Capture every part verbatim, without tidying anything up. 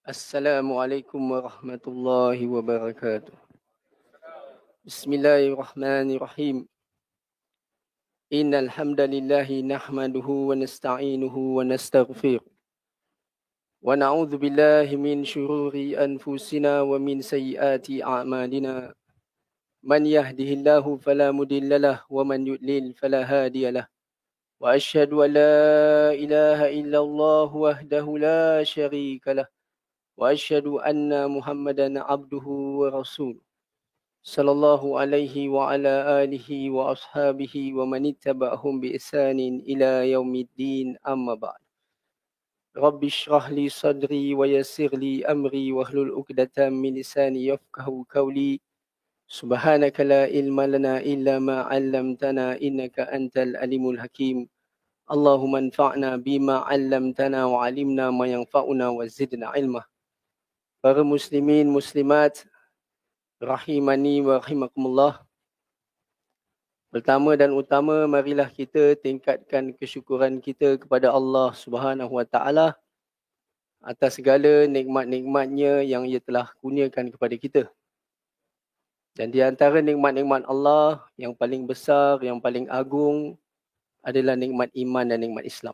Assalamualaikum warahmatullahi wabarakatuh. Bismillahirrahmanirrahim. Innal hamdalillahi nahmaduhu wa nasta'inuhu wa nastaghfir. Wa na'udzu billahi min syururi anfusina wa min sayyiati a'malina. Man yahdihillahu fala mudhillalah wa man yudlil fala hadiyalah. Wa asyhadu an la ilaha illallah wahdahu la syarikalah. Wa asyhadu anna Muhammadan abduhu wa rasuluh. Sallallahu alaihi wa ala alihi wa ashabihi wa man ittaba'ahum bi ihsanin ila yaumiddin, amma ba'd. Rabbi shrah li sadri wa yassir li amri wahlul 'uqdatam min lisani yafqahu qawli. Subhanaka la ilma lana illa ma 'allamtana innaka antal alimul hakim. Allahumma anfa'na bima 'allamtana wa 'allimna ma yanfa'una wa zidna ilma. Para muslimin muslimat rahimani wa rahimakumullah. Pertama dan utama, marilah kita tingkatkan kesyukuran kita kepada Allah Subhanahu Wa Taala atas segala nikmat-nikmatnya yang Ia telah kurniakan kepada kita. Dan di antara nikmat-nikmat Allah yang paling besar, yang paling agung adalah nikmat iman dan nikmat Islam.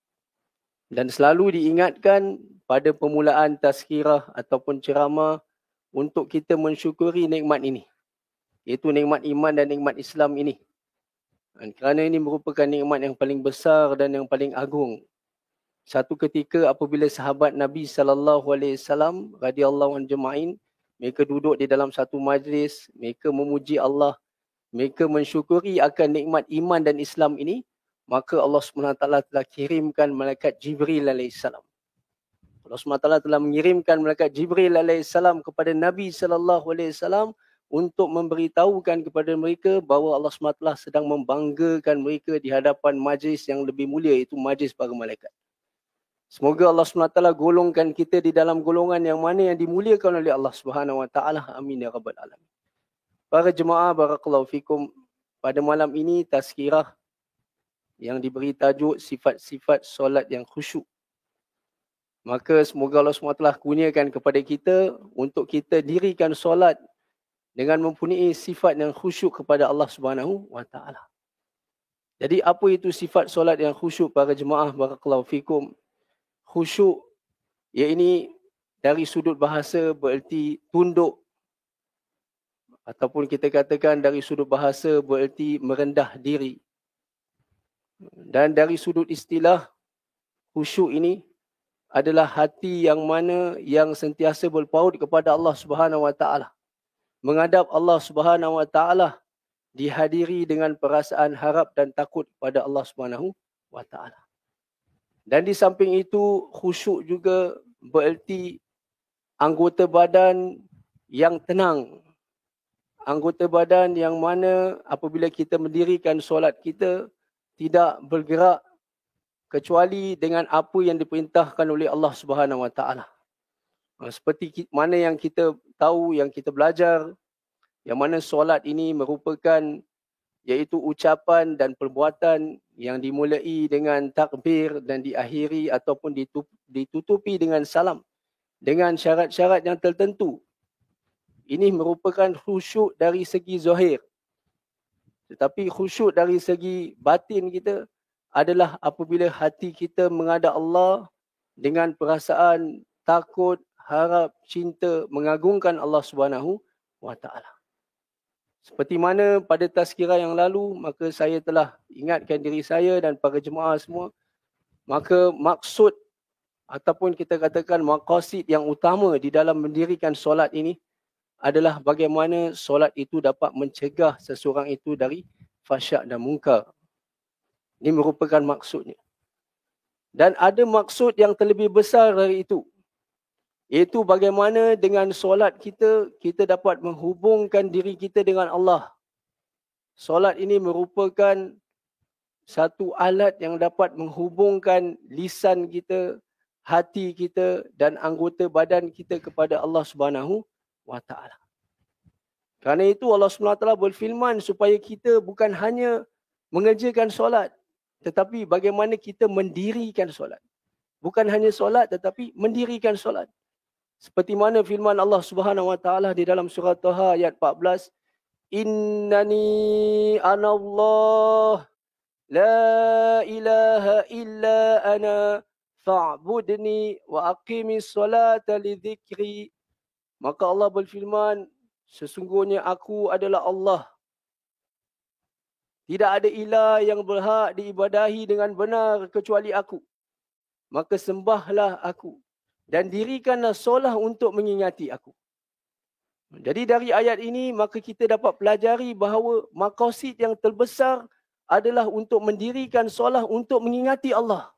Dan selalu diingatkan pada permulaan tazkirah ataupun ceramah untuk kita mensyukuri nikmat ini, iaitu nikmat iman dan nikmat Islam ini. Dan kerana ini merupakan nikmat yang paling besar dan yang paling agung. Satu ketika apabila sahabat Nabi sallallahu alaihi wasallam radhiyallahu anhum ajma'in, mereka duduk di dalam satu majlis, mereka memuji Allah, mereka mensyukuri akan nikmat iman dan Islam ini, maka Allah subhanahu wa taala telah kirimkan malaikat Jibril alaihi salam. Allah subhanahu wa taala telah mengirimkan malaikat Jibril alaihissalam kepada Nabi sallallahu alaihi wasallam untuk memberitahukan kepada mereka bahawa Allah subhanahu wa taala sedang membanggakan mereka di hadapan majlis yang lebih mulia, iaitu majlis para malaikat. Semoga Allah subhanahu wa taala golongkan kita di dalam golongan yang mana yang dimuliakan oleh Allah subhanahu wa taala. Amin ya rabbal alamin. Para jemaah, barakallahu fikum, pada malam ini tazkirah yang diberi tajuk sifat-sifat solat yang khusyuk. Maka semoga Allah subhanahu wa taala kurniakan kepada kita untuk kita dirikan solat dengan mempunyai sifat yang khusyuk kepada Allah Subhanahu wa taala. Jadi apa itu sifat solat yang khusyuk para jemaah, barakallahu fikum? Khusyuk ia ini dari sudut bahasa bererti tunduk, ataupun kita katakan dari sudut bahasa bererti merendah diri. Dan dari sudut istilah, khusyuk ini adalah hati yang mana yang sentiasa berpaut kepada Allah Subhanahu wa taala. Menghadap Allah Subhanahu wa taala dihadiri dengan perasaan harap dan takut kepada Allah Subhanahu wa taala. Dan di samping itu, khusyuk juga bererti anggota badan yang tenang. Anggota badan yang mana apabila kita mendirikan solat kita tidak bergerak kecuali dengan apa yang diperintahkan oleh Allah Subhanahu Wa Taala. Seperti mana yang kita tahu, yang kita belajar, yang mana solat ini merupakan iaitu ucapan dan perbuatan yang dimulai dengan takbir dan diakhiri ataupun ditutupi dengan salam dengan syarat-syarat yang tertentu. Ini merupakan khusyuk dari segi zahir. Tetapi khusyuk dari segi batin kita adalah apabila hati kita menghadap Allah dengan perasaan takut, harap, cinta, mengagungkan Allah Subhanahu wa taala. Seperti mana pada tazkirah yang lalu, maka saya telah ingatkan diri saya dan para jemaah semua, maka maksud ataupun kita katakan maqasid yang utama di dalam mendirikan solat ini adalah bagaimana solat itu dapat mencegah seseorang itu dari fahsyak dan munkar. Ini merupakan maksudnya. Dan ada maksud yang terlebih besar dari itu, iaitu bagaimana dengan solat kita, kita dapat menghubungkan diri kita dengan Allah. Solat ini merupakan satu alat yang dapat menghubungkan lisan kita, hati kita dan anggota badan kita kepada Allah Subhanahu wa taala. Kerana itu Allah Subhanahu wa taala berfirman supaya kita bukan hanya mengerjakan solat, tetapi bagaimana kita mendirikan solat. Bukan hanya solat tetapi mendirikan solat. Seperti mana firman Allah Subhanahu wa taala di dalam surah Taha ayat empat belas, Innani anallah la ilaha illa ana fa'budni wa aqimis salata li dhikri. Maka Allah berfirman, sesungguhnya aku adalah Allah. Tidak ada ilah yang berhak diibadahi dengan benar kecuali aku. Maka sembahlah aku dan dirikanlah solat untuk mengingati aku. Jadi dari ayat ini maka kita dapat pelajari bahawa maqasid yang terbesar adalah untuk mendirikan solat untuk mengingati Allah.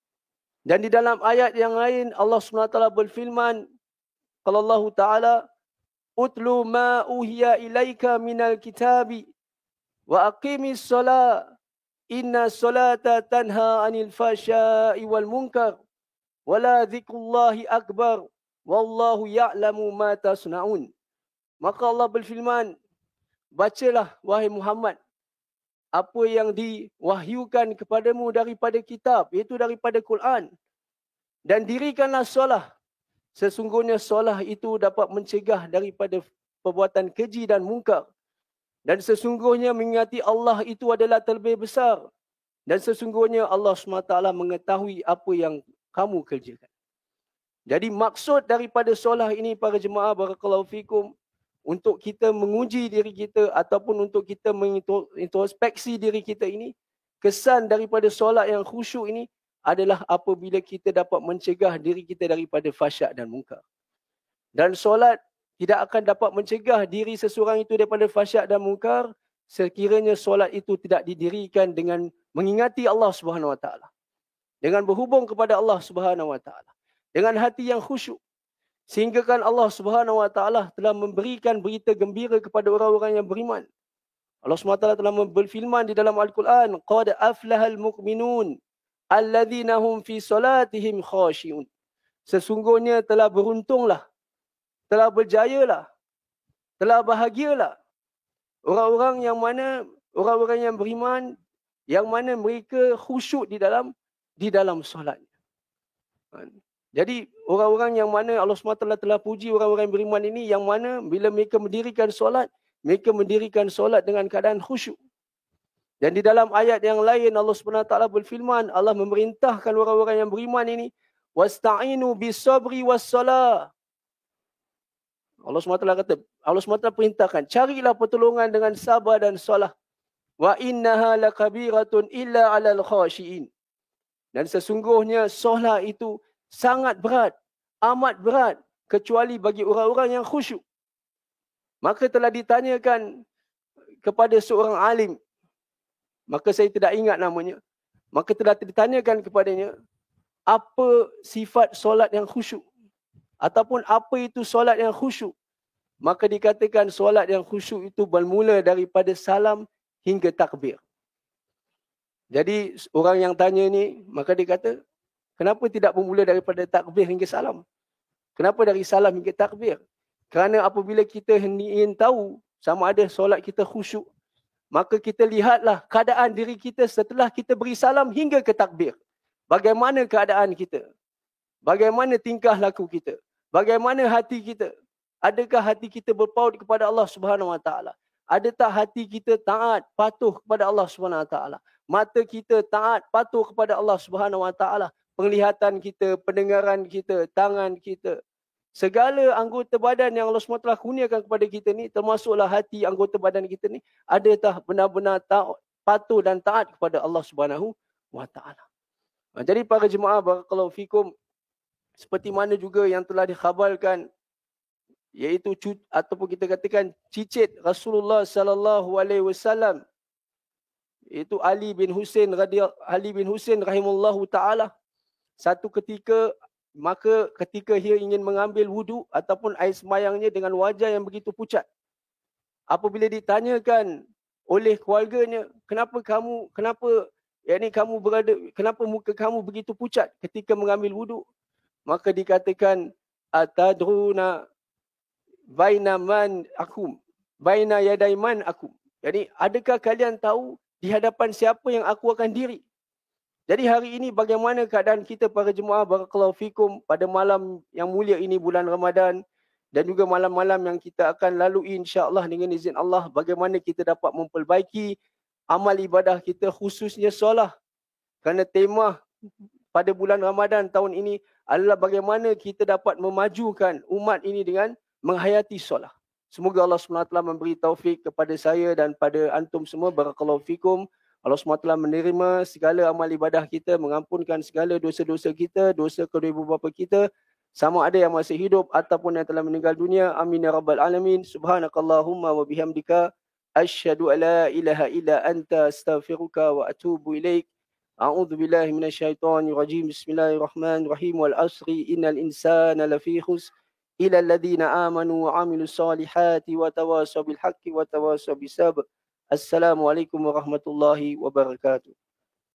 Dan di dalam ayat yang lain Allah subhanahu wa taala berfirman, kalau Allah Ta'ala, Utlu ma uhiya ilaika minal kitabi wa aqimis solat inna solata tanha anil fahsya'i wal munkar wala dzikrullahi akbar wallahu ya'lamu ma tasna'un. Maka Allah berfirman, bacalah wahai Muhammad apa yang diwahyukan kepadamu daripada kitab, iaitu daripada Quran, dan dirikanlah solat. Sesungguhnya solat itu dapat mencegah daripada perbuatan keji dan mungkar. Dan sesungguhnya mengingati Allah itu adalah terlebih besar. Dan sesungguhnya Allah subhanahu wa taala mengetahui apa yang kamu kerjakan. Jadi maksud daripada solat ini para jemaah barakallahu fikum, untuk kita menguji diri kita ataupun untuk kita mengintrospeksi diri kita ini, kesan daripada solat yang khusyuk ini adalah apabila kita dapat mencegah diri kita daripada fahsyak dan mungkar. Dan solat tidak akan dapat mencegah diri seseorang itu daripada fahsyak dan mungkar sekiranya solat itu tidak didirikan dengan mengingati Allah Subhanahu wa taala. Dengan berhubung kepada Allah Subhanahu wa taala. Dengan hati yang khusyuk. Sehingga kan Allah Subhanahu wa taala telah memberikan berita gembira kepada orang-orang yang beriman. Allah Subhanahu wa taala telah berfirman di dalam Al-Quran, qad aflahal mu'minun alladzina hum fi salatihim khashi'un. Sesungguhnya telah beruntunglah, telah berjayalah, telah bahagialah orang-orang yang mana orang-orang yang beriman yang mana mereka khusyuk di dalam di dalam solatnya. Jadi orang-orang yang mana Allah subhanahu wa taala telah puji orang-orang yang beriman ini, yang mana bila mereka mendirikan solat, mereka mendirikan solat dengan keadaan khusyuk. Dan di dalam ayat yang lain Allah subhanahu wa taala berfirman, Allah memerintahkan orang-orang yang beriman ini, wasta'inu bisabri wassalah. Allah subhanahu wa taala kata, Allah subhanahu wa taala perintahkan, carilah pertolongan dengan sabar dan solat. Wa innaha lakabiratun illa 'alal khashiin. Dan sesungguhnya solat itu sangat berat, amat berat, kecuali bagi orang-orang yang khusyuk. Maka telah ditanyakan kepada seorang alim, maka saya tidak ingat namanya, maka telah ditanyakan kepadanya, apa sifat solat yang khusyuk? Ataupun apa itu solat yang khusyuk? Maka dikatakan solat yang khusyuk itu bermula daripada salam hingga takbir. Jadi orang yang tanya ni, maka dia kata, kenapa tidak bermula daripada takbir hingga salam? Kenapa dari salam hingga takbir? Kerana apabila kita ingin tahu sama ada solat kita khusyuk, maka kita lihatlah keadaan diri kita setelah kita beri salam hingga ke takbir. Bagaimana keadaan kita? Bagaimana tingkah laku kita? Bagaimana hati kita? Adakah hati kita berpaut kepada Allah Subhanahu Wa Taala? Ada tak hati kita taat, patuh kepada Allah Subhanahu Wa Taala? Mata kita taat, patuh kepada Allah Subhanahu Wa Taala? Penglihatan kita, pendengaran kita, tangan kita, segala anggota badan yang Allah subhanahu wa taala kurniakan kepada kita ni, termasuklah hati anggota badan kita ni, adakah benar-benar taat, patuh dan taat kepada Allah Subhanahu Wa Taala? Jadi para jemaah barakallahu fikum, seperti mana juga yang telah dikhabarkan, iaitu ataupun kita katakan cicit Rasulullah sallallahu alaihi wasallam, iaitu Ali bin Husain radhiyallahu Ali bin Husain rahimahullahu taala, satu ketika maka ketika dia ingin mengambil wuduk ataupun air sembayangnya dengan wajah yang begitu pucat, apabila ditanyakan oleh keluarganya, kenapa kamu kenapa yakni kamu berada kenapa muka kamu begitu pucat ketika mengambil wuduk, maka dikatakan atadruna baina man akum baina yaday man akum, jadi adakah kalian tahu di hadapan siapa yang aku akan diri? Jadi hari ini bagaimana keadaan kita para jemaah barakallahu fikum pada malam yang mulia ini bulan Ramadan dan juga malam-malam yang kita akan lalui insya-Allah dengan izin Allah, bagaimana kita dapat memperbaiki amal ibadah kita khususnya solat. Kerana tema pada bulan Ramadan tahun ini adalah bagaimana kita dapat memajukan umat ini dengan menghayati solat. Semoga Allah subhanahu wa taala memberi taufik kepada saya dan pada antum semua barakallahu fikum. Allah subhanahu wa taala menerima segala amal ibadah kita, mengampunkan segala dosa-dosa kita, dosa kedua ibu bapa kita, sama ada yang masih hidup ataupun yang telah meninggal dunia. Amin ya rabbal alamin. Subhanakallahumma wa bihamdika asyhadu an la ilaha illa anta astaghfiruka wa atubu ilaik. A'udzu billahi minasyaitonir rajim. Bismillahirrahmanirrahim. Wal asri innal insana lafi khusr illa alladhina amanu wa 'amilus solihati wa tawasaw bil haqqi wa tawasaw bis sabr. Assalamualaikum warahmatullahi wabarakatuh.